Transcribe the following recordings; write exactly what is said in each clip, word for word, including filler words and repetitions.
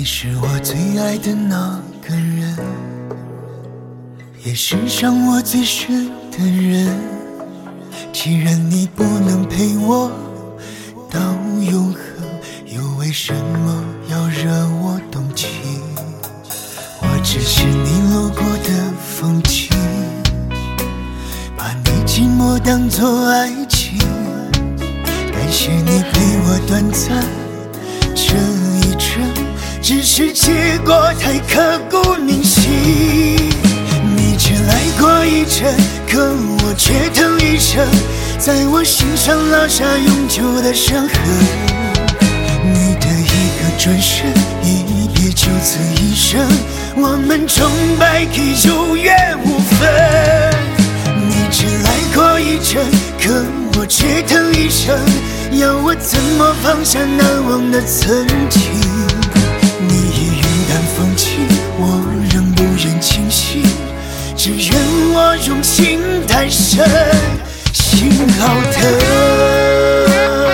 是我最爱的那个人，也是伤我最深的人。既然你不能陪我到永恒，又为什么要惹我动情？我只是你路过的风景，把你寂寞当作爱情。感谢你陪我短暂这一程，只是结果太刻骨铭心。你只来过一阵，可我却疼一生，在我心上烙下永久的伤痕。你的一个转身，一别就此一生，我们钟摆给有缘无分。你只来过一阵，可我却疼一生，要我怎么放下难忘的曾经？你已云淡风轻，我仍不忍清醒，只愿我用心太深，心好疼。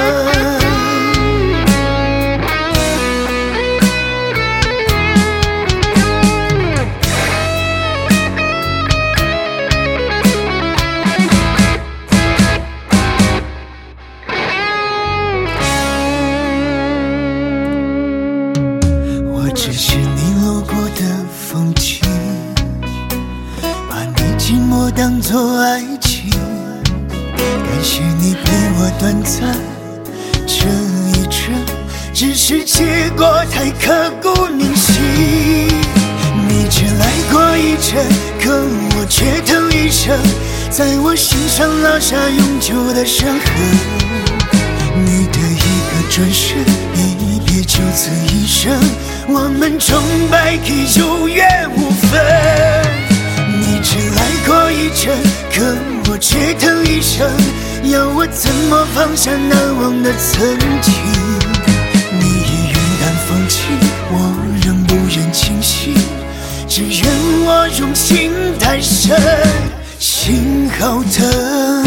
只是你路过的风景，把你寂寞当作爱情。感谢你陪我短暂这一程，只是结果太刻骨铭心。你只来过一阵，可我却疼一生，在我心上烙下永久的伤痕。你的一个转身，一别就此一生，我们钟摆给有缘无分。你只来过一阵，可我却疼一生，要我怎么放下难忘的曾经？你已云淡风轻，我仍不忍清醒，只愿我用心太深，心好疼。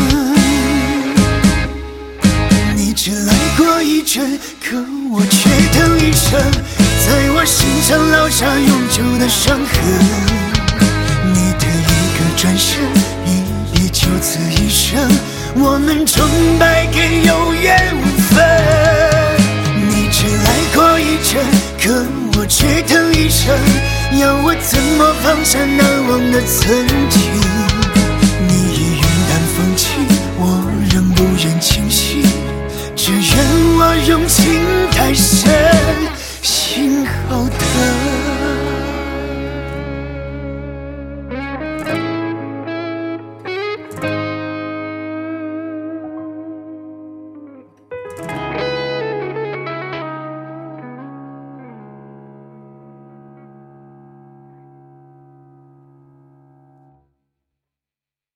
你只来过一阵，可我却疼一生，在我心上烙下永久的伤痕。你的一个转身，一别就此一生，我们钟摆给有缘无分。你只来过一阵，可我却疼一生，要我怎么放下难忘的曾